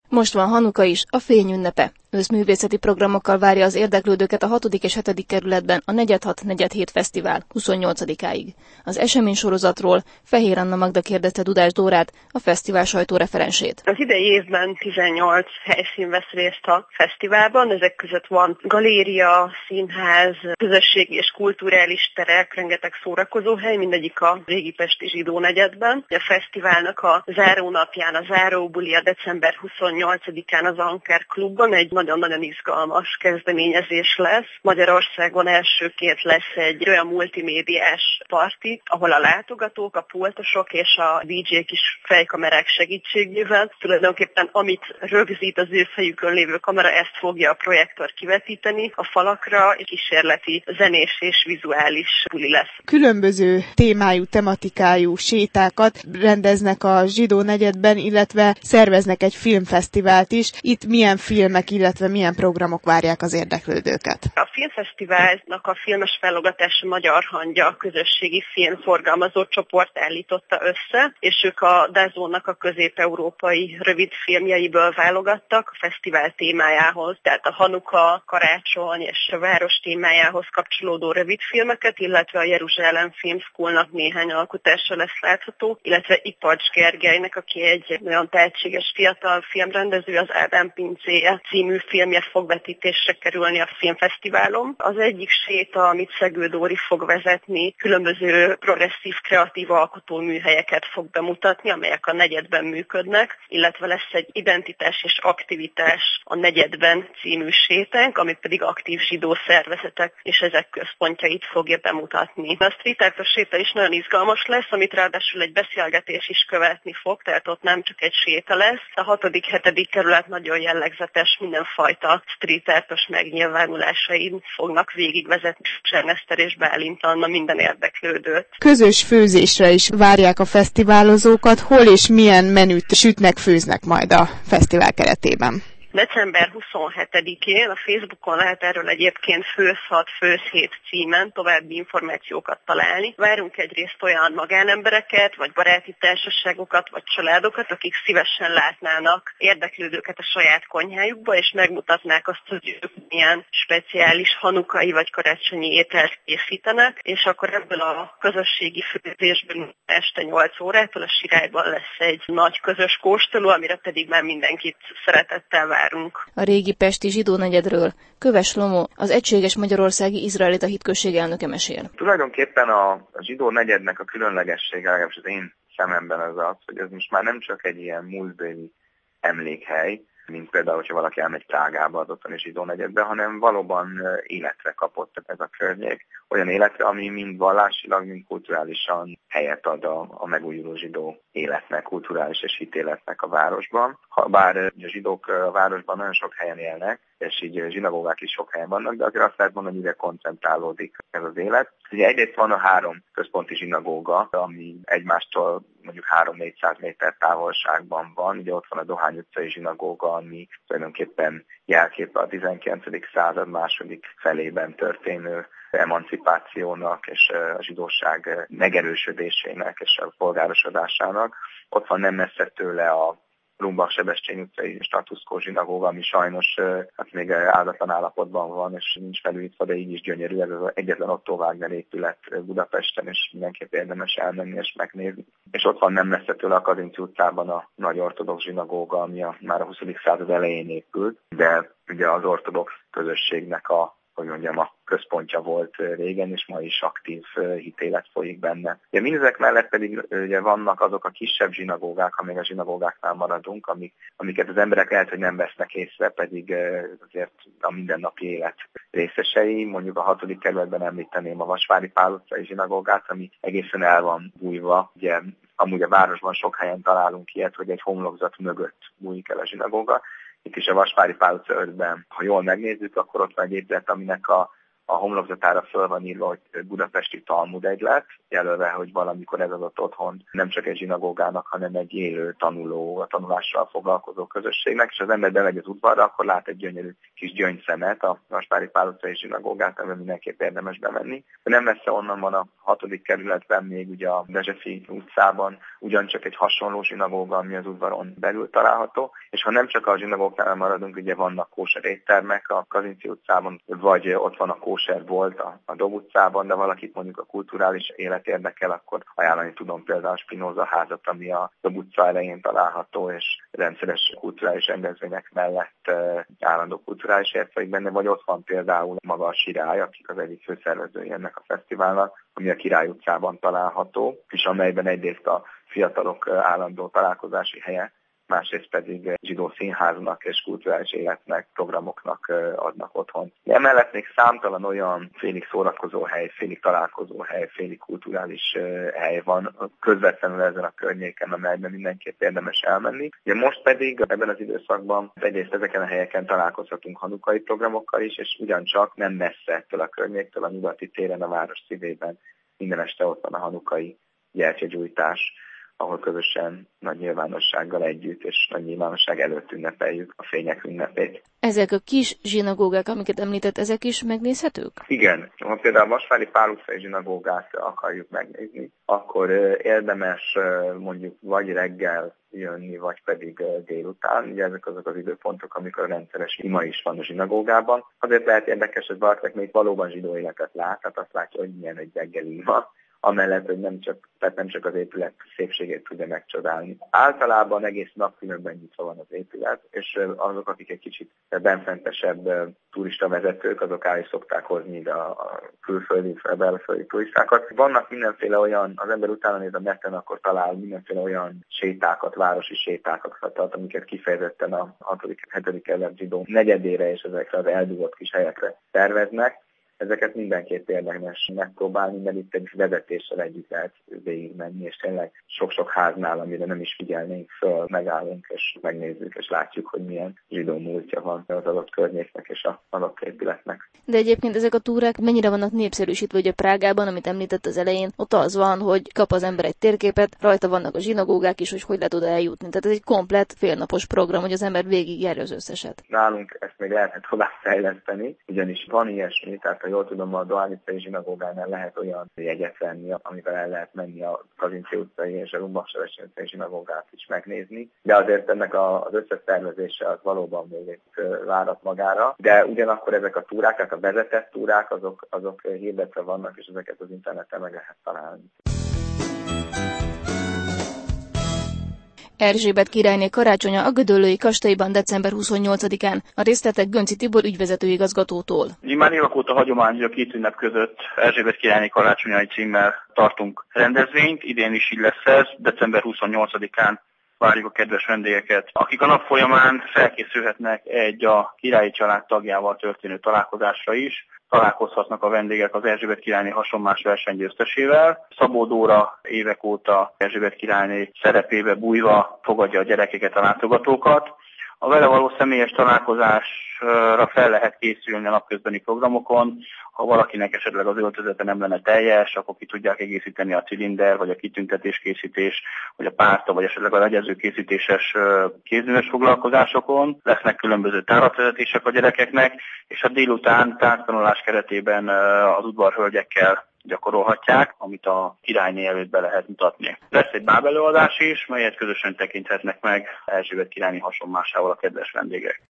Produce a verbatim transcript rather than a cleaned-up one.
Most van Hanuka is, a fény ünnepe. Őszművészeti programokkal várja az érdeklődőket a hatodik és hetedik kerületben a negyvenhat negyvenhét Fesztivál huszonnyolcadikáig. Az eseménysorozatról Fehér Anna Magda kérdezte Dudás Dórát, a fesztivál sajtóreferensét. Az idei évben tizennyolc helyszín vesz részt a fesztiválban, ezek között van galéria, színház, közösségi és kulturális terek, rengeteg szórakozóhely, mindegyik a régi pesti zsidó negyedben. A fesztiválnak a zárónapján, a záróbuli a december huszonnyolcadikán az Anker klubban egy nagyon-nagyon izgalmas kezdeményezés lesz. Magyarországon elsőként lesz egy olyan multimédiás parti, ahol a látogatók, a pultosok és a dé jék is fejkamerák segítségével tulajdonképpen amit rögzít az ő fejükön lévő kamera, ezt fogja a projektor kivetíteni a falakra, és kísérleti zenés és vizuális buli lesz. Különböző témájú, tematikájú sétákat rendeznek a zsidó negyedben, illetve szerveznek egy filmfesztivált is. Itt milyen filmek, illetve milyen programok várják az érdeklődőket? A filmfesztiválnak a filmes válogatása Magyar Hangya közösségi filmforgalmazó csoport állította össze, és ők a dázónak a közép-európai rövid filmjeiből válogattak a fesztivál témájához, tehát a Hanuka, karácsony és a város témájához kapcsolódó rövid filmeket, illetve a Jeruzsálem Film Schoolnak néhány alkotása lesz látható, illetve Ipacs Gergelynek, aki egy olyan tehetséges fiatal filmrendező, az Ádám pincéje című filmje fog vetítésre kerülni a filmfesztiválon. Az egyik séta, amit Szegő Dóri fog vezetni, különböző progresszív, kreatív alkotóműhelyeket fog bemutatni, amelyek a negyedben működnek, illetve lesz egy identitás és aktivitás a negyedben című sétánk, ami pedig aktív zsidó szervezetek és ezek központjait fogja bemutatni. A street art séta is nagyon izgalmas lesz, amit ráadásul egy beszélgetés is követni fog, tehát ott nem csak egy séta lesz. A hatodik hetedik kerület nagyon jellegzetes, mindenfajta street artos megnyilvánulásain fognak végigvezetni Erneszter és Bálint Anna minden érdeklődőt. Közös főzésre is várják a fesztiválozókat, hol és milyen menüt sütnek, főznek majd a fesztivál keretében. december huszonhetedikén a Facebookon lehet erről egyébként Főzhat, Főzhét címen további információkat találni. Várunk egyrészt olyan magánembereket, vagy baráti társaságokat, vagy családokat, akik szívesen látnának érdeklődőket a saját konyhájukba, és megmutatnák azt, hogy ők milyen speciális hanukai vagy karácsonyi ételt készítenek, és akkor ebből a közösségi főzésből este nyolc órától a Sirályban lesz egy nagy közös kóstoló, amire pedig már mindenkit szeretettel várunk. A régi pesti zsidó negyedről Köves Lomó, az Egységes Magyarországi Izraelita Hitközség elnöke mesél. Tulajdonképpen a, a zsidó negyednek a különlegessége, legalábbis az én szememben az az, hogy ez most már nem csak egy ilyen múltbéli emlékhely, mint például, hogyha valaki elmegy Prágába az ottani zsidó negyedbe, hanem valóban életre kapott ez a környék. Olyan életre, ami mind vallásilag, mind kulturálisan helyet ad a, a megújuló zsidó életnek, kulturális és hitéletnek a városban. Ha, bár a zsidók a városban nagyon sok helyen élnek, és így zsinagógák is sok helyen vannak, de azért azt lehet mondani, hogy ide koncentrálódik ez az élet. Ugye egyrészt van a három központi zsinagóga, ami egymástól mondjuk három-négyszáz méter távolságban van. Ugye ott van a Dohány utcai zsinagóga, ami tulajdonképpen jelképe a tizenkilencedik század második felében történő emancipációnak és a zsidóság megerősödésének és a polgárosodásának. Ott van nem messze tőle a Rumbach-Sebestyén utcai statuszkó zsinagóga, ami sajnos hát még áldatlan állapotban van, és nincs felújítva, de így is gyönyörű. Ez az egyetlen Otto Wagner épület Budapesten, és mindenképp érdemes elmenni és megnézni. És ott van nem messze tőle a Kazinczy utcában a nagy ortodox zsinagóga, ami a, már a huszadik század elején épült, de ugye az ortodox közösségnek a hogy mondjam, a központja volt régen, és ma is aktív hitélet folyik benne. Ugye mindezek mellett pedig ugye vannak azok a kisebb zsinagógák, ha még a zsinagógáknál maradunk, amik, amiket az emberek lehet, hogy nem vesznek észre, pedig azért a mindennapi élet részesei. Mondjuk a hatodik kerületben említeném a Vasvári Pál utcai zsinagógát, ami egészen el van bújva. Ugye amúgy a városban sok helyen találunk ilyet, hogy egy homlokzat mögött bújik el a zsinagóga. Itt is a Vasvári Pál utca ötben, ha jól megnézzük, akkor ott van egy épület, aminek a, a homlokzatára föl van írva, hogy budapesti Talmud egylet, jelölve, hogy valamikor ez adott otthon nem csak egy zsinagógának, hanem egy élő tanuló, a tanulással foglalkozó közösségnek, és az ember bemegy az udvarra, akkor lát egy gyönyörű kis gyöngyszemet, a Vaspári Pál utcai zsinagógát, amiben mindenképp érdemes bemenni. De nem messze onnan van a hatodik kerületben, még ugye a Dezsefi utcában ugyancsak egy hasonló zsinagóga, ami az udvaron belül található, és ha nem csak a zsinagógánál maradunk, ugye vannak kóser éttermek a Kazinczy utcában, vagy ott van a kóser bolt a, a Dob utcában, de valakit mondjuk a kulturális élet érdekel, akkor ajánlani tudom például a Spinoza házat, ami a Dob utca elején található, és rendszeres kulturális rendezvények mellett e, állandó kulturális érték benne, vagy ott van például maga a Sirály, akik az egyik főszervezői ennek a fesztiválnak, ami a Király utcában található, és amelyben egyrészt a fiatalok állandó találkozási helye, másrészt pedig zsidó színháznak és kulturális életnek, programoknak adnak otthon. Emellett még számtalan olyan félig szórakozó hely, félig találkozó hely, félig kulturális hely van közvetlenül ezen a környéken, amelyben mindenképp érdemes elmenni. Ugye most pedig ebben az időszakban egyrészt ezeken a helyeken találkozhatunk hanukai programokkal is, és ugyancsak nem messze ettől a környéktől, a nyugati téren, a város szívében minden este ott van a hanukai gyertyagyújtás, ahol közösen nagy nyilvánossággal együtt és nagy nyilvánosság előtt ünnepeljük a fények ünnepét. Ezek a kis zsinagógák, amiket említett, ezek is megnézhetők? Igen. Ha például a Vaspári Pál utcai zsinagógát akarjuk megnézni, akkor érdemes mondjuk vagy reggel jönni, vagy pedig délután. Ugye ezek azok az időpontok, amikor rendszeres ima is van a zsinagógában. Azért lehet érdekes, hogy valakinek még valóban zsidó életet lát, tehát azt látja, hogy milyen egy reggeli ima. Amellett, hogy nem csak, tehát nem csak az épület szépségét tudja megcsodálni. Általában egész napkülönben nyitva van az épület, és azok, akik egy kicsit benfentesebb turista vezetők, azok el is szokták hozni ide a külföldi, belföldi turistákat. Vannak mindenféle olyan, az ember utána néz a neten, akkor talál mindenféle olyan sétákat, városi sétákat, tehát amiket kifejezetten a hatodik-hetedik kerület zsidó negyedére és ezekre az eldugott kis helyekre terveznek. Ezeket mindenképp érdemes megpróbálni, mert itt egy vezetéssel együtt lehet végigmenni, és tényleg sok-sok háznál, amire nem is figyelnénk föl, megállunk, és megnézzük, és látjuk, hogy milyen zsidó múltja van az adott környéknek és az adott épületnek. De egyébként ezek a túrák mennyire vannak népszerűsítve, ugye Prágában, amit említett az elején, ott az van, hogy kap az ember egy térképet, rajta vannak a zsinagógák is, hogy hogy lehet oda eljutni. Tehát ez egy komplett félnapos program, hogy az ember végigjárja az összeset. Nálunk ezt még lehetne tovább fejleszteni, ugyanis van ilyesmi, tehát jól tudom, a Dohány utcai zsinagógánál lehet olyan jegyet venni, amivel el lehet menni a Kazinczy utcai és a Rumbach-Sebestyén utcai zsinagógát is megnézni. De azért ennek az összeszervezése az valóban még egy várat magára. De ugyanakkor ezek a túrák, tehát a vezetett túrák, azok, azok hirdetve vannak, és ezeket az interneten meg lehet találni. Erzsébet királyné karácsonya a Gödöllői kastélyban december huszonnyolcadikán. A részletek Gönczy Tibor ügyvezetőigazgatótól. Már évek óta hagyomány, hogy a két ünnep között Erzsébet királyné karácsonyai címmel tartunk rendezvényt. Idén is így lesz ez, december huszonnyolcadikán várjuk a kedves vendégeket, akik a nap folyamán felkészülhetnek egy a királyi család tagjával történő találkozásra is. Találkozhatnak a vendégek az Erzsébet királyné hasonmás versenygyőztesével. Szabó Dóra évek óta Erzsébet királyné szerepébe bújva fogadja a gyerekeket, a látogatókat. A vele való személyes találkozásra fel lehet készülni a napközbeni programokon. Ha valakinek esetleg az öltözete nem lenne teljes, akkor ki tudják egészíteni a cilinder, vagy a kitüntetéskészítés, vagy a párta, vagy esetleg a legyezőkészítéses kézműves foglalkozásokon. Lesznek különböző tárlatvezetések a gyerekeknek, és a délután tánctanulás keretében az udvarhölgyekkel gyakorolhatják, amit a királyné előtt be lehet mutatni. Lesz egy bábelőadás is, melyet közösen tekinthetnek meg Erzsébet királyné hasonmásával a kedves vendégek.